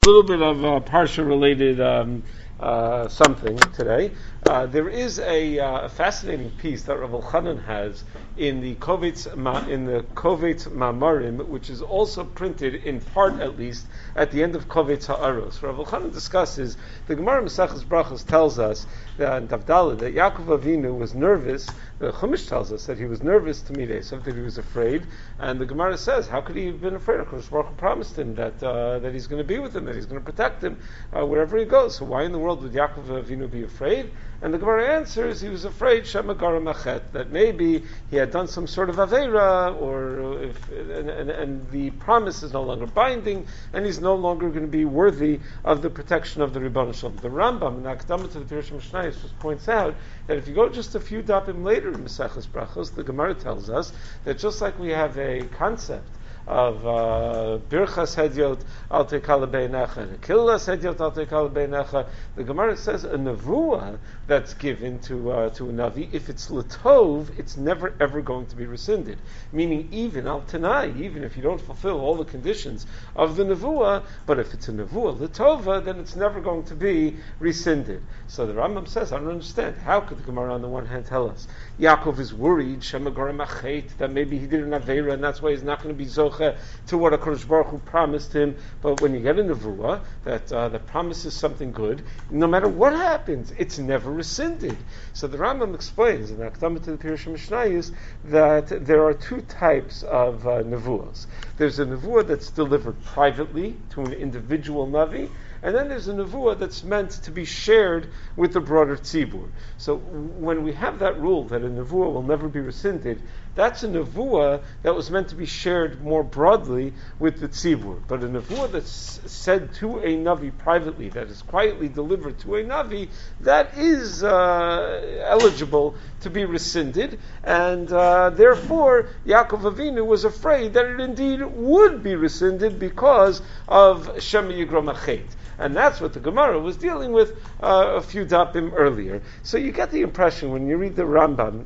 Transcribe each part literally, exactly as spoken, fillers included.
A little bit of uh, Parsha-related um, uh, something today. Uh, there is a, uh, a fascinating piece that Rav Elchanan has in the Kovetz Ma, in the Kovetz Ma'amarim, which is also printed in part, at least, at the end of Kovetz Ha'aros. Rav Elchanan discusses the Gemara Maseches Brachos tells us that in Davdala that Yaakov Avinu was nervous. The Chumash tells us that he was nervous to meet Esav, that he was afraid, and the Gemara says, how could he have been afraid? Because Baruch Hu promised him that uh, that he's going to be with him, that he's going to protect him uh, wherever he goes. So why in the world would Yaakov Avinu be afraid? And the Gemara answers, he was afraid Shema Gara Machet, that maybe he had done some sort of Aveira, or if, and, and, and the promise is no longer binding, and he's no longer going to be worthy of the protection of the Ribbon Shalom. The Rambam, in the Akdama to the Pirush Mishnayos, just points out that if you go just a few dapim later in Maseches Brachos, the Gemara tells us that just like we have a concept of uh, Birchas Hedyot Al Teikal Beinecha and Killas Hedyot Al Teikal Beinecha, the Gemara says a nevuah that's given to uh, to a navi, if it's latov, it's never ever going to be rescinded. Meaning, even al tanai, even if you don't fulfill all the conditions of the nevuah, but if it's a nevuah latova, then it's never going to be rescinded. So the Rambam says, I don't understand. How could the Gemara on the one hand tell us Yaakov is worried Shema Gara Machet, that maybe he did an aveira and that's why he's not going to be zoch to what HaKadosh Baruch Hu promised him, but when you get a nevuah, that uh, that promises something good, no matter what happens, it's never rescinded. So the Rambam explains in the Akdama to the Pirush Mishnayos that there are two types of uh, nevuahs. There's a nevuah that's delivered privately to an individual navi, and then there's a nevuah that's meant to be shared with the broader tzibur. So when we have that rule that a nevuah will never be rescinded, that's a nevuah that was meant to be shared more broadly with the tzibur. But a nevuah that's said to a navi privately, that is quietly delivered to a navi, that is uh, eligible to be rescinded, and uh, therefore Yaakov Avinu was afraid that it indeed would be rescinded because of Shema Yigra Machet. And that's what the Gemara was dealing with uh, a few dapim earlier. So you get the impression when you read the Rambam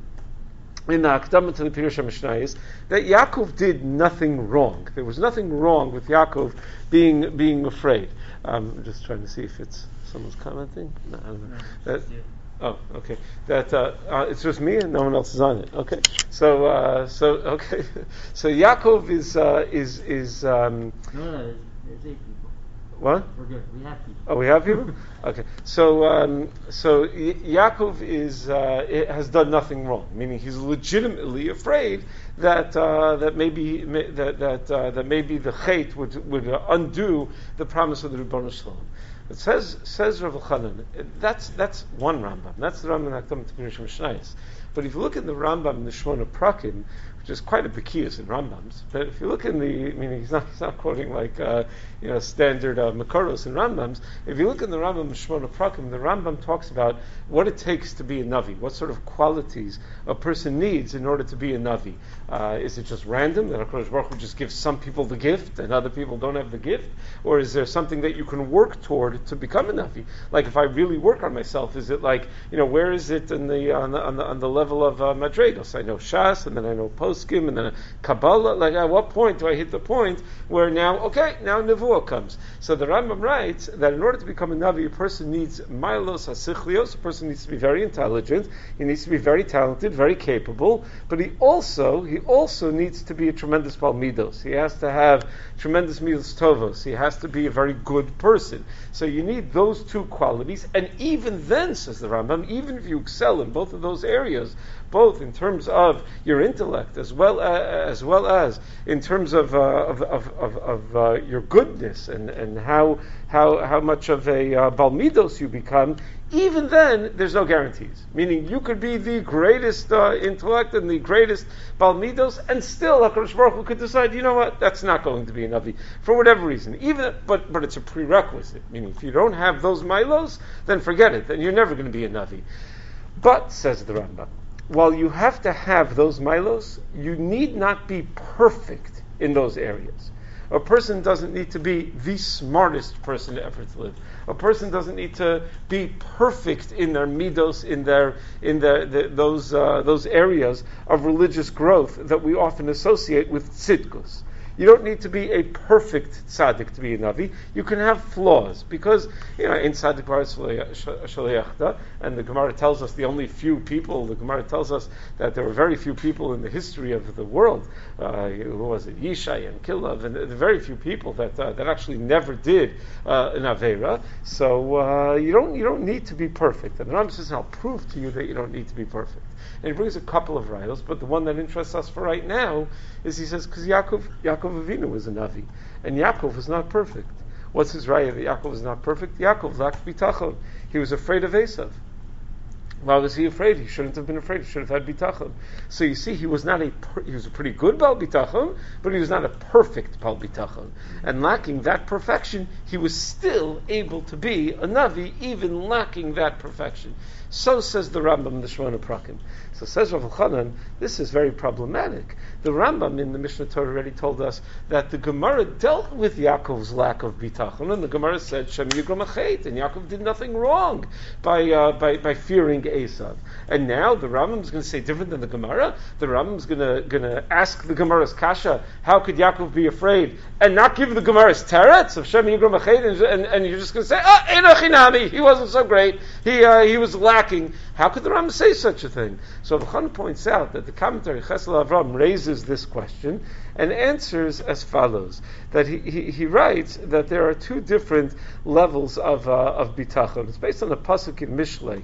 in the Akdama to the Pirush Mishnayos that Yaakov did nothing wrong. There was nothing wrong with Yaakov being being afraid. Um, I'm just trying to see if it's someone's commenting. No, I don't know. That, oh, okay. That uh, uh, it's just me and no one else is on it. Okay. So uh, so okay. So Yaakov is uh, is is. Um, no, no, it's, it's eight people. What? We're good. We have people. Oh, we have people? Okay. So, um, so y- Yaakov is uh, has done nothing wrong. Meaning, he's legitimately afraid that uh, that maybe may, that that uh, that maybe the chait would would uh, undo the promise of the Ribbon Shalom. It says says Rav Elchanan. That's that's one Rambam. That's the Rambam Akdama to Pirush Mishnayos. But if you look in the Rambam in the Shmona Prakim, which is quite a bekiyus in Rambams, but if you look in the, meaning he's not, he's not quoting like uh, you know standard uh, Makoros in Rambams. If you look in the Rambam Shmona Prakim, the Rambam talks about what it takes to be a navi, what sort of qualities a person needs in order to be a navi. Uh, is it just random that HaKadosh Baruch Hu just gives some people the gift and other people don't have the gift, or is there something that you can work toward to become a navi? Like if I really work on myself, is it like you know where is it in the on the on the, on the level of uh, Madregos? I know Shas and then I know Poskim and then Kabbalah. Like at what point do I hit the point where now okay now Nevuah comes? So the Rambam writes that in order to become a navi, a person needs milos hasichlios. A person needs to be very intelligent. He needs to be very talented, very capable. But he also he also needs to be a tremendous bal midos. He has to have tremendous midos tovos. He has to be a very good person. So you need those two qualities. And even then, says the Rambam, even if you excel in both of those areas, both in terms of your intellect as well as, as well as in terms of uh, of of, of, of uh, your goodness and, and how how how much of a uh, balmidos you become, even then there's no guarantees. Meaning you could be the greatest uh, intellect and the greatest balmidos, and still HaKadosh Baruch Hu could decide, you know what, that's not going to be a navi for whatever reason. Even but but it's a prerequisite. Meaning if you don't have those milos, then forget it. Then you're never going to be a navi. But says the Rambam, while you have to have those milos, you need not be perfect in those areas. A person doesn't need to be the smartest person ever to live. A person doesn't need to be perfect in their midos, in their in their, the, those uh, those areas of religious growth that we often associate with tzidkus. You don't need to be a perfect tzaddik to be a navi. You can have flaws because you know in tzaddik bar shaliachta, and the Gemara tells us the only few people. The Gemara tells us that there were very few people in the history of the world. Uh, who was it? Yishai and Kilav, and the, the very few people that uh, that actually never did uh, an avera. So uh, you don't you don't need to be perfect. And the Rambam says, "I'll prove to you that you don't need to be perfect." And he brings a couple of rayos, but the one that interests us for right now is he says because Yaakov Yaakov Avinu was a navi, and Yaakov was not perfect. What's his raya that Yaakov was not perfect? Yaakov lacked bitachon. He was afraid of Esav. Why was he afraid? He shouldn't have been afraid. He should have had bitachon. So you see, he was not a per- he was a pretty good bal bitachon, but he was not a perfect bal bitachon. And lacking that perfection, he was still able to be a navi, even lacking that perfection. So says the Rambam, the Shemona Prakim. So says Rav Elchanan, this is very problematic. The Rambam in the Mishnah Torah already told us that the Gemara dealt with Yaakov's lack of bitachon, and the Gemara said Shem Yigram Achet, and Yaakov did nothing wrong by uh, by by fearing Esav. And now the Rambam is going to say different than the Gemara. The Rambam is going to going to ask the Gemara's kasha, how could Yaakov be afraid, and not give the Gemara's teretz of Shem Yigram Achet, and, and, and you're just going to say, ah, oh, Enochinami, he wasn't so great, he uh, he was lacking. How could the Rambam say such a thing? So Avchan points out that the commentary Chesed Avram raises this question and answers as follows: that he, he, he writes that there are two different levels of uh, of bitachon. It's based on a pasuk in Mishlei.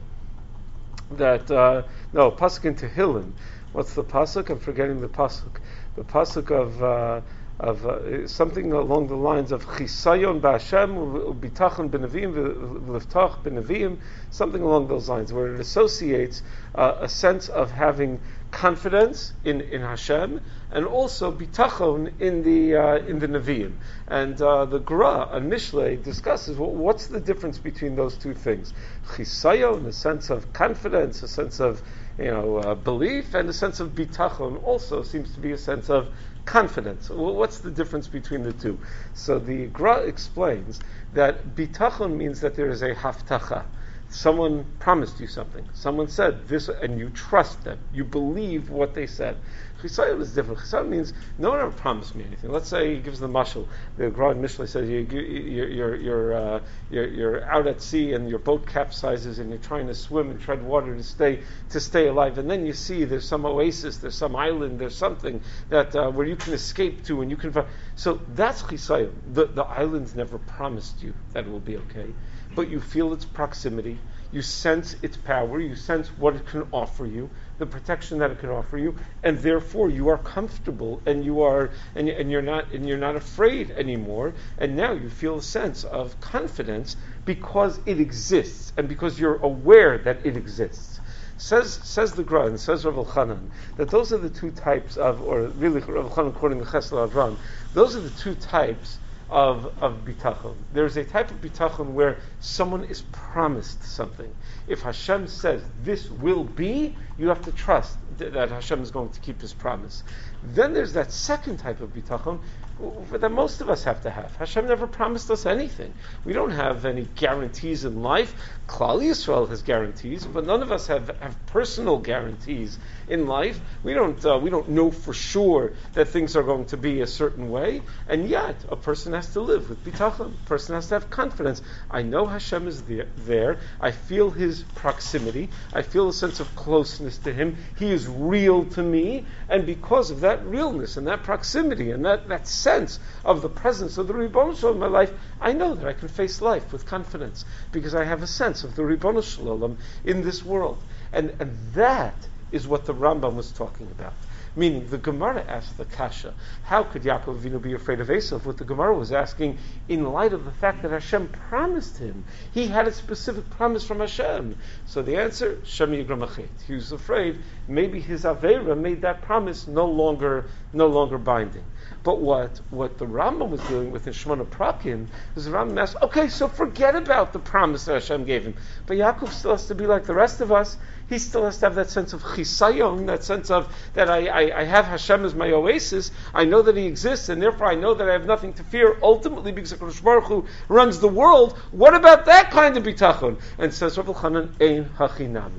That uh, no pasuk in Tehillim. What's the pasuk? I'm forgetting the pasuk. The pasuk of uh, of uh, something along the lines of Chisayon ba'Hashem Bitachon b'Neviim v'Liftach b'Neviim, something along those lines, where it associates uh, a sense of having confidence in, in Hashem and also bitachon in the uh, in the Nevi'im. And uh, the Gra on Mishlei discusses well, what's the difference between those two things: Chisayon, a sense of confidence, a sense of you know uh, belief, and a sense of bitachon also seems to be a sense of confidence. Well, what's the difference between the two? So the Gra explains that bitachon means that there is a haftacha. Someone promised you something. Someone said this, and you trust them. You believe what they said. Chisayon is different. Chisayon means no one ever promised me anything. Let's say he gives the mashal. The Gra in Mishlei says you, you, you're you're, uh, you're you're out at sea and your boat capsizes and you're trying to swim and tread water to stay to stay alive, and then you see there's some oasis, there's some island, there's something that uh, where you can escape to and you can. So that's Chisayon. The the island's never promised you that it will be okay, but you feel its proximity, you sense its power, you sense what it can offer you, the protection that it can offer you, and therefore you are comfortable and you are and, and you're not and you're not afraid anymore, and now you feel a sense of confidence because it exists and because you're aware that it exists. Says says the Gra and says Rav Elchanan that those are the two types of, or really Rav Elchanan quoting the Chesed Avram, those are the two types of of bitachon. There's a type of bitachon where someone is promised something. If Hashem says this will be, you have to trust th- that Hashem is going to keep His promise. Then there's that second type of bitachon that most of us have to have. Hashem never promised us anything. We don't have any guarantees in life. Klal Yisrael has guarantees, but none of us have, have personal guarantees in life. We don't uh, we don't know for sure that things are going to be a certain way, and yet a person has to live with bitachon. A person has to have confidence. I know Hashem is there, there. I feel His proximity. I feel a sense of closeness to Him. He is real to me, and because of that realness and that proximity and that, that sense of the presence of the Ribono Shel Olam in my life, I know that I can face life with confidence because I have a sense of the Ribono Shel Olam in this world. And, and that is what the Rambam was talking about. Meaning, the Gemara asked the kasha, how could Yaakov Avinu be afraid of Esav? What the Gemara was asking, in light of the fact that Hashem promised him. He had a specific promise from Hashem. So the answer, Shem Yigram Achet. He was afraid maybe his Aveira made that promise no longer no longer binding. But what, what the Rambam was dealing with in Shemona Prakim is the Rambam asked, okay, so forget about the promise that Hashem gave him. But Yaakov still has to be like the rest of us. He still has to have that sense of chisayon, that sense of that I, I, I have Hashem as my oasis. I know that He exists, and therefore I know that I have nothing to fear. Ultimately, because HaKadosh Baruch Hu runs the world. What about that kind of bitachon? And says Rav Elchanan, Ein hachinami.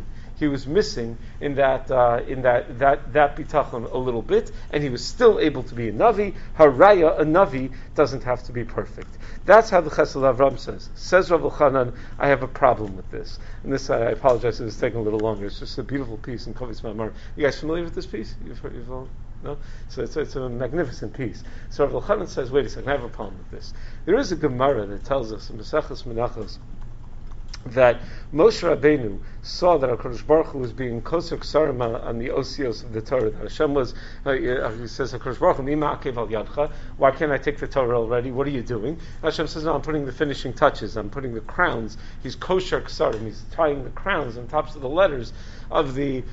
he was missing in that uh, in that that that bitachon a little bit, and he was still able to be a navi. Haraya, a navi doesn't have to be perfect. That's how the Chesed Avram says. Says Rav Elchanan, I have a problem with this. And this, I apologize, it was taking a little longer. It's just a beautiful piece in Kovitz Mamar. You guys familiar with this piece? You've heard, you've all, no? So it's, it's a magnificent piece. So Rav Elchanan says, wait a second, I have a problem with this. There is a Gemara that tells us in Maseches Menachos that Moshe Rabbeinu saw that HaKadosh Baruch Hu was being koser ksarim on the osios of the Torah. That Hashem was, uh, he says, HaKadosh Baruch Hu, Mima akev al yadcha, why can't I take the Torah already? What are you doing? Hashem says, no, I'm putting the finishing touches. I'm putting the crowns. He's kosher ksarim. He's tying the crowns on tops of the letters of the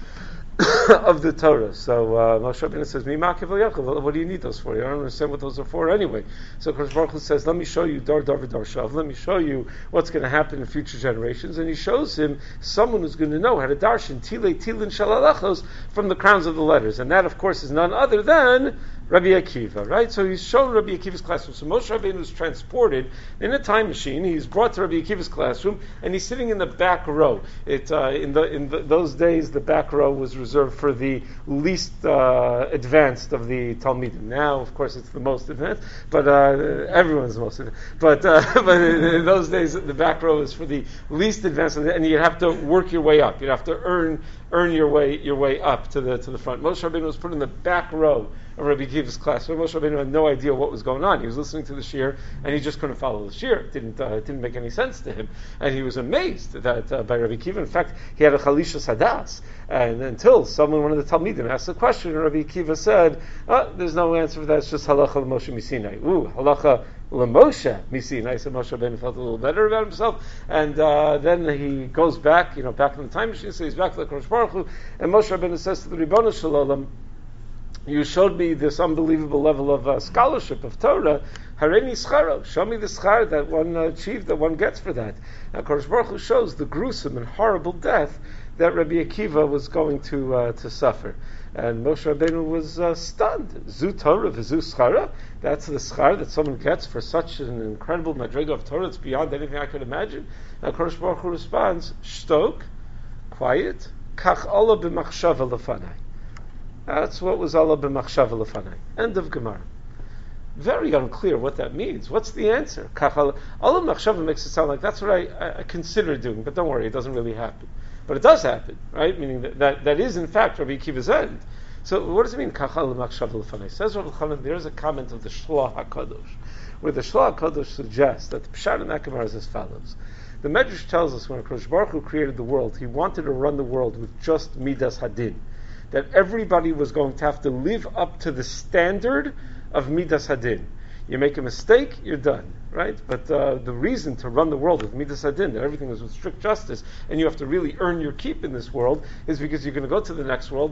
of the Torah. So uh, Moshe Rabbeinu says, Mima akev al yadcha, what do you need those for? I don't understand what those are for anyway. So HaKadosh Baruch Hu says, let me show you dar dar v'dar shav. Let me show you what's going to happen in future generations. And he shows him someone who's going to know how to darshan Tilei Tilin Shalalachos from the crowns of the letters. And that, of course, is none other than Rabbi Akiva, right? So he's shown Rabbi Akiva's classroom. So Moshe Rabbeinu is transported in a time machine. He's brought to Rabbi Akiva's classroom, and he's sitting in the back row. It uh, in the in the, those days, the back row was reserved for the least uh, advanced of the Talmidim. Now, of course, it's the most advanced, but uh, everyone's the most advanced. But uh, but in those days, the back row is for the least advanced, and you have to work your way up. You have to earn earn your way your way up to the to the front. Moshe Rabbeinu was put in the back row of Rabbi Akiva's class. So Moshe Rabbeinu had no idea what was going on. He was listening to the shir, and he just couldn't follow the shir. It didn't, uh, it didn't make any sense to him. And he was amazed that uh, by Rabbi Akiva. In fact, he had a chalisha sadas. And until someone, one of the Talmidim, asked a question, and Rabbi Akiva said, oh, there's no answer for that, it's just halacha l'Moshe misinai. Ooh, halacha l'Moshe misinai. So Moshe Rabbeinu felt a little better about himself. And uh, then he goes back, you know, back in the time machine, so he's back to the HaKadosh Baruch Hu, and Moshe Rabbeinu says to the Ribono Shel Olam, you showed me this unbelievable level of uh, scholarship of Torah. Hareni scharo, show me the schar that one uh, achieved, that one gets for that. Now, Kodesh Baruch Hu shows the gruesome and horrible death that Rabbi Akiva was going to uh, to suffer, and Moshe Rabbeinu was uh, stunned. Zu Torah v'zu schara. That's the schar that someone gets for such an incredible madriga of Torah. It's beyond anything I could imagine. Now, Kodesh Baruch Hu responds, "Shtok, quiet. Kach Allah b'machshava lefanai." That's what was Allah b'machshava lefanai. End of Gemara. Very unclear what that means. What's the answer? Allah b'machshava makes it sound like that's what I, I, I consider doing, but don't worry, it doesn't really happen. But it does happen, right? Meaning that that, that is in fact Rabbi Akiva's end. So what does it mean? Allah b'machshava lefanai. Says Rav Elchanan, there is a comment of the Shloah HaKadosh, where the Shloah HaKadosh suggests that the Pshat in that Gemara is as follows. The Medrash tells us when HaKadosh Baruch Hu created the world, he wanted to run the world with just Midas Hadin. That everybody was going to have to live up to the standard of Midas Hadin. You make a mistake, you're done, right? But uh, the reason to run the world with Midas Hadin, that everything is with strict justice, and you have to really earn your keep in this world, is because you're going to go to the next world,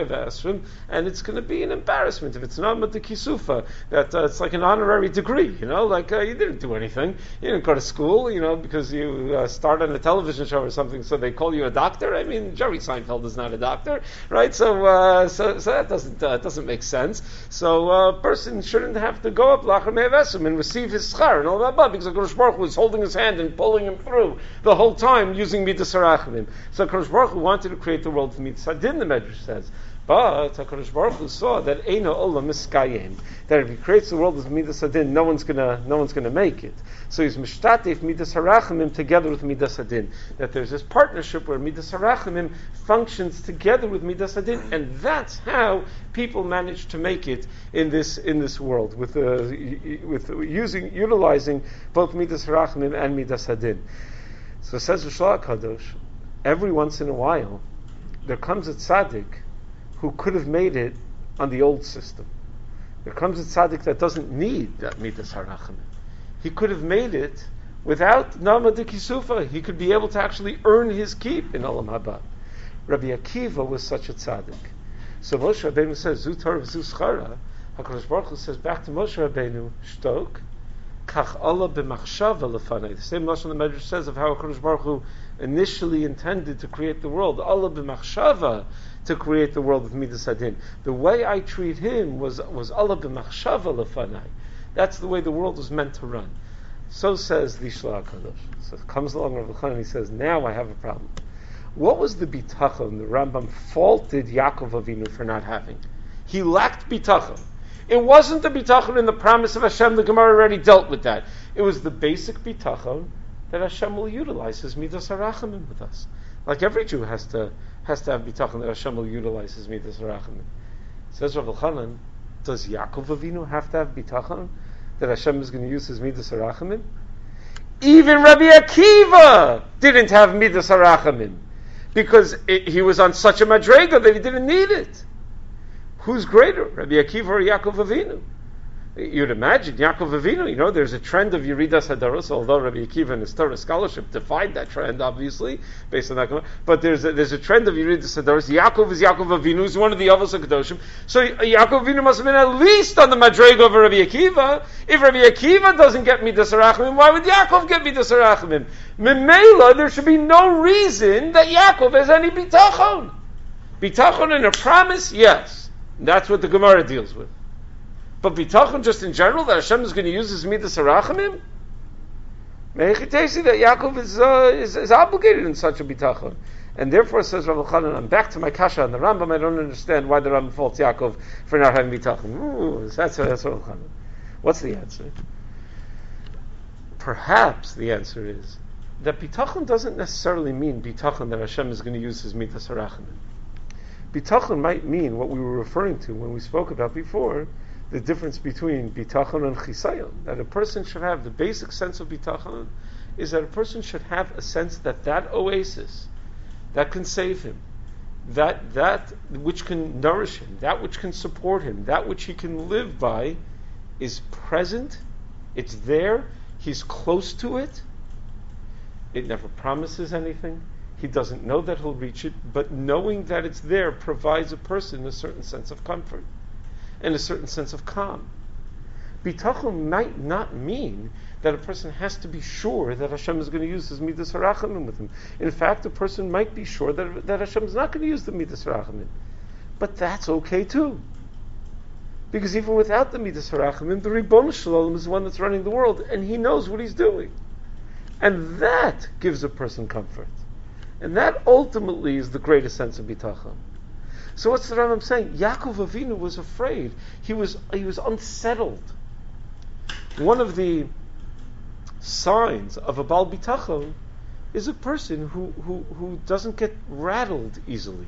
and it's going to be an embarrassment if it's not with the kisufa, that uh, it's like an honorary degree, you know, like uh, you didn't do anything, you didn't go to school, you know, because you uh, start on a television show or something, so they call you a doctor. I mean, Jerry Seinfeld is not a doctor, right? So, uh, so, so that doesn't uh, doesn't make sense. So a person shouldn't have to go up and receive his schar and all that, but because HaKadosh Baruch Hu was holding his hand and pulling him through the whole time using Midas HaRachamim. So HaKadosh Baruch Hu wanted to create the world with Midas Hadin, the Medrash says. But HaKadosh Baruch Hu saw that Eino Olam Miskayim, that if he creates the world with Midas Hadin, no one's gonna no one's gonna make it. So he's Mishtatif Midas HaRachamim together with Midas Hadin. That there's this partnership where Midas HaRachamim functions together with Midas Hadin, and that's how people manage to make it in this in this world with uh, with using utilizing both Midas HaRachamim and Midas Hadin. So says the Shloah HaKadosh, every once in a while there comes a tzaddik who could have made it on the old system. There comes a tzaddik that doesn't need that Midas HaRachamim. He could have made it without Nama de Kisufa. He could be able to actually earn his keep in Olam Haba. Rabbi Akiva was such a tzaddik. So Moshe Rabbeinu says, Zu Torah v'zu schara. HaKadosh Baruch Hu says back to Moshe Rabbeinu, Shtok, Kach Allah b'machshava lefanei. The same lashon the Medrash says of how HaKadosh Baruch Hu initially intended to create the world. Allah b'machshava, to create the world with Midas Hadin. The way I treat him was was Allah b'machshava lefanai. That's the way the world was meant to run. So says the Shloah HaKadosh. So it comes along Rav Elchanan and he says, now I have a problem. What was the bitachon the Rambam faulted Yaakov Avinu for not having? He lacked bitachon. It wasn't the bitachon in the promise of Hashem. The Gemara already dealt with that. It was the basic bitachon that Hashem will utilize His midas harachamim with us. Like every Jew has to has to have bitachon that Hashem will utilize His midas harachamim. Says Rav Elchanan, does Yaakov Avinu have to have bitachon that Hashem is going to use His midas harachamim? Even Rabbi Akiva didn't have midas harachamim because it, he was on such a madrega that he didn't need it. Who's greater, Rabbi Akiva or Yaakov Avinu? You'd imagine Yaakov Avinu. You know, there's a trend of Yeridas Hadaros, although Rabbi Akiva and his Torah scholarship defied that trend, obviously, based on that. But there's a, there's a trend of Yeridas Hadaros. Yaakov is Yaakov Avinu, who's one of the Avos HaKadoshim. So Yaakov Avinu must have been at least on the Madrega of Rabbi Akiva. If Rabbi Akiva doesn't get Midas Harachamim, why would Yaakov get Midas Harachamim? Memela, there should be no reason that Yaakov has any bitachon. Bitachon in a promise, yes. That's what the Gemara deals with. But bitachon just in general, that Hashem is going to use His midas harachamim? Meichitesi that Yaakov is, uh, is is obligated in such a bitachon. And therefore, says Rav Elchanan, I'm back to my kasha on the Rambam, I don't understand why the Rambam faults Yaakov for not having bitachon. Ooh, that's, that's Rav Elchanan. What's the answer? Perhaps the answer is that bitachon doesn't necessarily mean bitachon that Hashem is going to use His midas harachamim. Bitachon might mean what we were referring to when we spoke about before, the difference between bitachon and chisayon. That a person should have the basic sense of bitachon is that a person should have a sense that that oasis that can save him, that that which can nourish him, that which can support him, that which he can live by, is present. It's there. He's close to it. It never promises anything. He doesn't know that he'll reach it, but knowing that it's there provides a person a certain sense of comfort and a certain sense of calm. Bitachon might not mean that a person has to be sure that Hashem is going to use His midas harachamim with him. In fact, a person might be sure that, that Hashem is not going to use the midas harachamim. But that's okay too. Because even without the midas harachamim, the Ribono Shel Olam is the one that's running the world, and He knows what He's doing. And that gives a person comfort. And that ultimately is the greatest sense of bitachon. So what's the Rambam saying? Yaakov Avinu was afraid. He was he was unsettled. One of the signs of a Baal bitachon is a person who, who, who doesn't get rattled easily.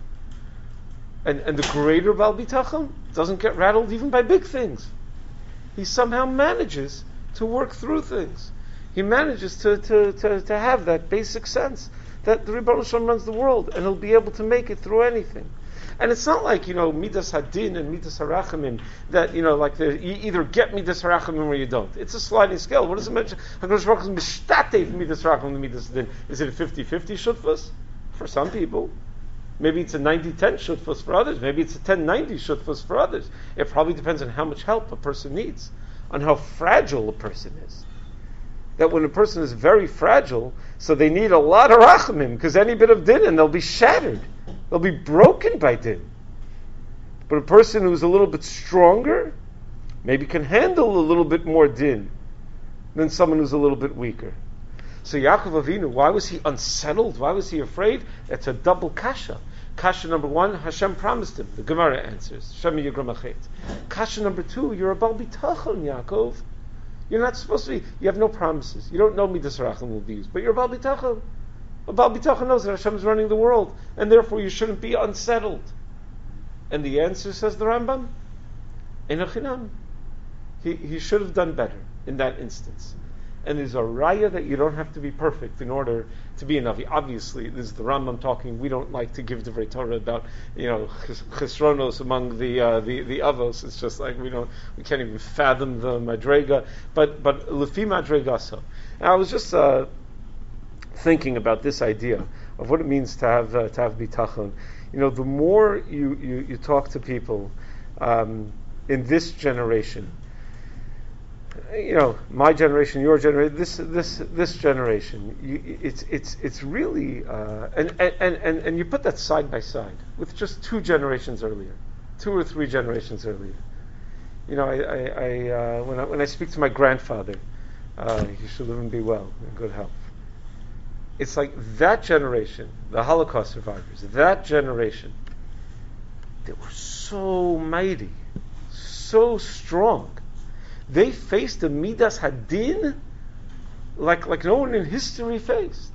And and the greater Baal bitachon doesn't get rattled even by big things. He somehow manages to work through things. He manages to, to, to, to have that basic sense that the Ribono Shel Olam runs the world, and he'll be able to make it through anything. And it's not like, you know, midas hadin and midas harachamim, that, you know, like the, you either get midas harachamim or you don't. It's a sliding scale. What does it mention? HaKadosh Baruch Hu is mishtatev midas harachamim and midas hadin. Is it a fifty-fifty shutfus? For some people. Maybe it's a ninety-ten shutfus for others. Maybe it's a ten ninety shutfus for others. It probably depends on how much help a person needs, on how fragile a person is. That when a person is very fragile, so they need a lot of rachamim, because any bit of din and they'll be shattered. They'll be broken by din. But a person who's a little bit stronger, maybe can handle a little bit more din than someone who's a little bit weaker. So Yaakov Avinu, why was he unsettled? Why was he afraid? It's a double kasha. Kasha number one, Hashem promised him. The Gemara answers. Shema Yigram Achet. Kasha number two, you're a Baal bitachon, Yaakov. You're not supposed to be, you have no promises. You don't know midas harachamim will be used, but you're a Baal bitachon. A Baal bitachon knows that Hashem is running the world, and therefore you shouldn't be unsettled. And the answer, says the Rambam, Ein Chinam. He he should have done better in that instance. And there's a raya that you don't have to be perfect in order to be a Navi. Obviously, this is the Rambam talking. We don't like to give Divrei Torah about, you know, chesronos among the uh, the the avos. It's just like we don't, we can't even fathom the madrega. But but lefi madrega so. And I was just uh, thinking about this idea of what it means to have uh, to have bitachon. You know, the more you you, you talk to people um, in this generation. You know, my generation, your generation, this this this generation. You, it's it's it's really, uh, and, and and and you put that side by side with just two generations earlier, two or three generations earlier. You know, I, I, I uh, when I when I speak to my grandfather, uh, he should live and be well, in good health. it's like that generation, the Holocaust survivors, that generation, they were so mighty, so strong. They faced the Midas Hadin like like no one in history faced.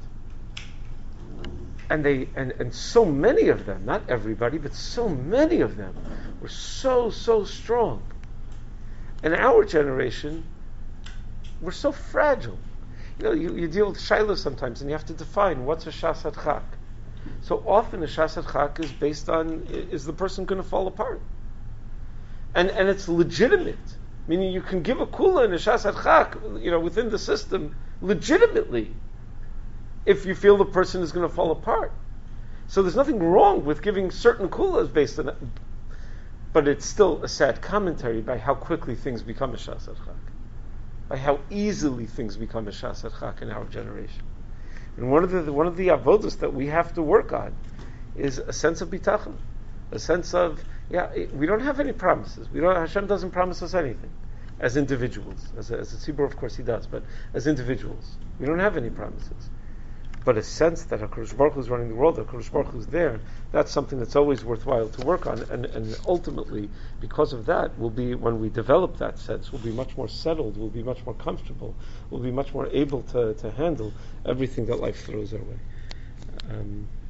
And they and, and so many of them, not everybody, but so many of them were so, so strong. And our generation, we're so fragile. You know, you, you deal with Shiloh sometimes and you have to define what's a Shas Chak. So often a Shas Chak is based on, is the person going to fall apart? And and it's legitimate. Meaning you can give a kula and a Shas Chak, you know, within the system, legitimately, if you feel the person is going to fall apart. So there's nothing wrong with giving certain kulas based on it, but it's still a sad commentary by how quickly things become a Shas Chak, by how easily things become a Shas Chak in our generation. And one of the one of the avodas that we have to work on is a sense of bitachon, a sense of yeah, we don't have any promises. We don't. Hashem doesn't promise us anything as individuals. As a, as a tzibur, of course, He does, but as individuals, we don't have any promises. But a sense that HaKadosh Baruch Hu is running the world, HaKadosh Baruch Hu is there, that's something that's always worthwhile to work on. And, and ultimately, because of that, we'll be, when we develop that sense, we'll be much more settled, we'll be much more comfortable, we'll be much more able to, to handle everything that life throws our way. Um,